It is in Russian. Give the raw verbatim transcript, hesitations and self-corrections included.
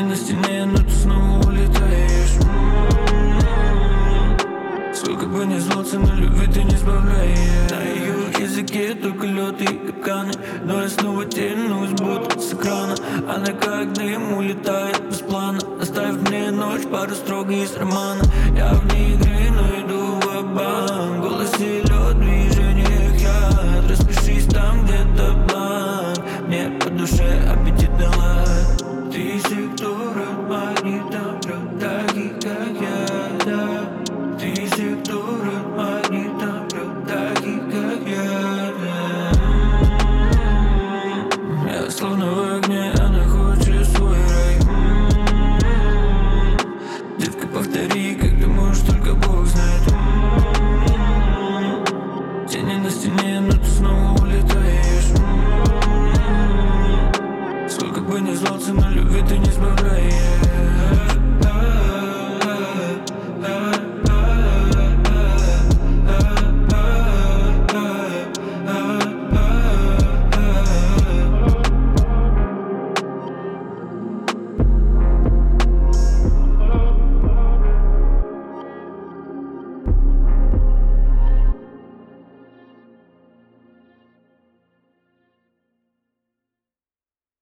на стене, но ты снова улетаешь. М-м-м. Сколько бы ни злоться, но любви ты не сбавляешь. На ее языке только лед и капканы, но я снова тянусь, будто с экрана. Она как дым улетает без плана, оставив мне ночь, пару строк из романа. Я вне игры,